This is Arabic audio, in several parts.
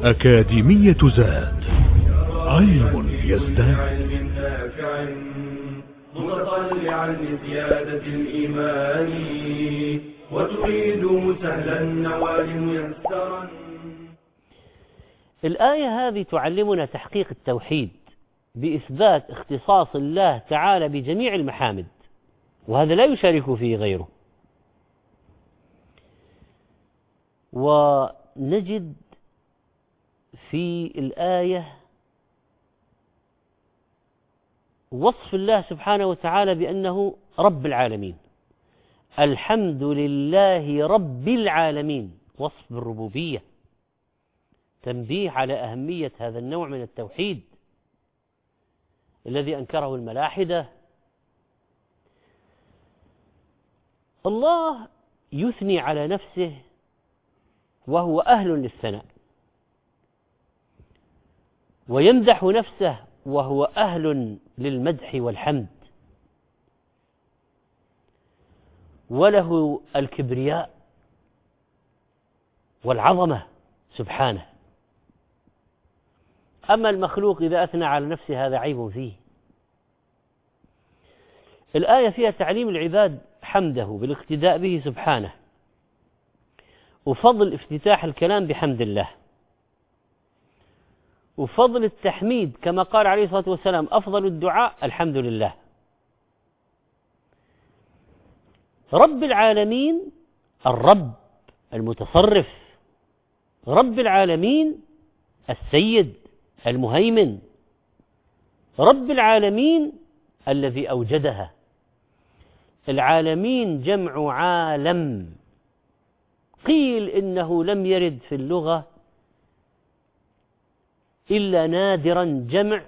أكاديمية زاد، علم يزداد. متطلعا لزيادة الإيمان وتريد سهلا النوال ميسرا. الآية هذه تعلمنا تحقيق التوحيد بإثبات اختصاص الله تعالى بجميع المحامد، وهذا لا يشارك فيه غيره. ونجد في الآية وصف الله سبحانه وتعالى بأنه رب العالمين. الحمد لله رب العالمين، وصف بالربوبية، تنبيه على أهمية هذا النوع من التوحيد الذي أنكره الملاحدة. الله يثني على نفسه وهو أهل للثناء، ويمدح نفسه وهو أهل للمدح والحمد، وله الكبرياء والعظمة سبحانه. أما المخلوق إذا أثنى على نفسه هذا عيب فيه. الآية فيها تعليم العباد حمده بالاقتداء به سبحانه، وفضل افتتاح الكلام بحمد الله، وفضل التحميد كما قال عليه الصلاة والسلام أفضل الدعاء الحمد لله. رب العالمين الرب المتصرف، رب العالمين السيد المهيمن، رب العالمين الذي أوجدها. العالمين جمع عالم، قيل إنه لم يرد في اللغة إلا نادرا جمع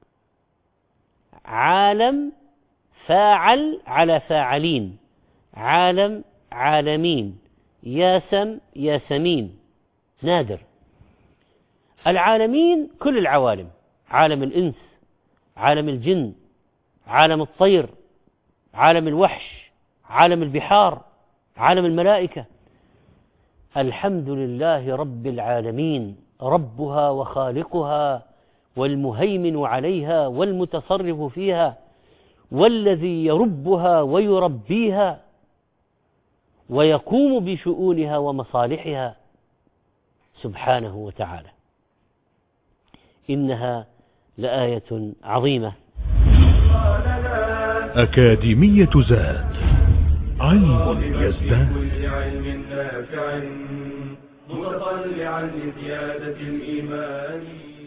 عالم فاعل على فاعلين، عالم عالمين، ياسم ياسمين، نادر. العالمين كل العوالم، عالم الإنس، عالم الجن، عالم الطير، عالم الوحش، عالم البحار، عالم الملائكة. الحمد لله رب العالمين، ربها وخالقها والمهيمن عليها والمتصرف فيها والذي يربها ويربيها ويقوم بشؤونها ومصالحها سبحانه وتعالى. إنها لآية عظيمة. أكاديمية زاد، علم يزداد. متطلعا لزيادة الإيمان.